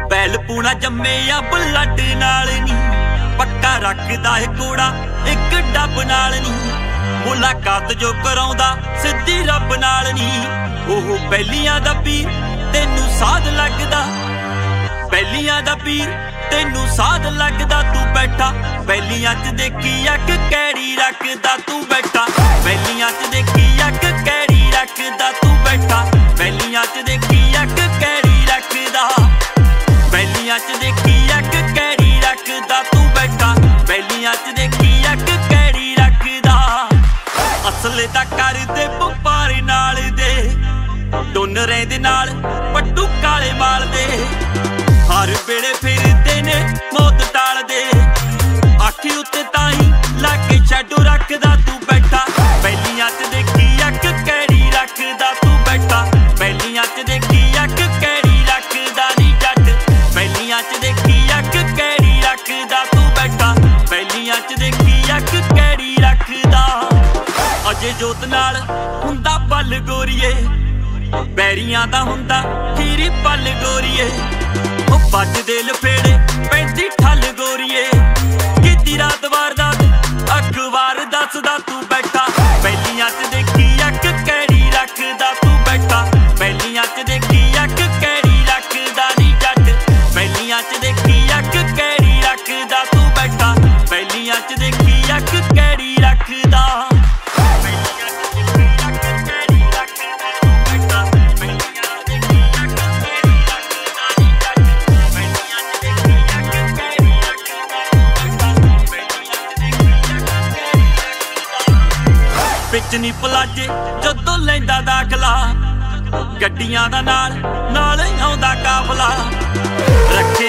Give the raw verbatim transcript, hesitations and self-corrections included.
बैल पूना जम्मिया ब्लड नाल नी पक्का रखदा है कोड़ा एक डब नाल नी मुलाकात जो कराउंदा सिद्धी रब नाल नी ओह पहलियां दा पीर तेनू साध लगदा पहलियां दा पीर तेनू साध लगदा तू बैठा पहलियां च देखी अक कैड़ी रखदा तू बैठा पहलियां च देखी अक कैड़ी रखदा तू बैठा पहलियां च देखी अक कैड़ी रखदा पहलियां च देखी अक कैड़ी रखदा तू बैठा पहलियां च देखी अक कैड़ी रखदा असले दा कर दे वपारी नाल दे डोनरे दे नाल पट्टू काले माल दे हर वेले फिरदे ने मौत टाल दे आखी उत्ते ताई लाके शैडो रखदा तू बैठा पहलियां च देखी अक कैड़ी रखदा तू बैठा पहलियां च देखी अक कैड़ी रखदा नी जट पहलियां च देखी अक कैड़ी रखदा तू बैठा पहलियां च देखी अक कैड़ी रखदा अजे जोत नाल हुंदा पल गोरीए बैरियां दा हुंदा खीरी पल गोरीए ओ बजदे लफेड़े पैंती ठल गोरीए कीती रात वारदात अखबार दसदा तू बैठा पहलियां च देखी अक कैड़ी रखदा तू बैठा पहलियां च देखी अक कैड़ी रखदा नी जट पहलियां च देखी अक कैड़ी रखदा तू बैठा पहलियां च देखी अक कैड़ी रखदा विच नी पलाजे जदों लैंदा दाखला गड्डियां दा नाल नाल आउंदा काफला रखे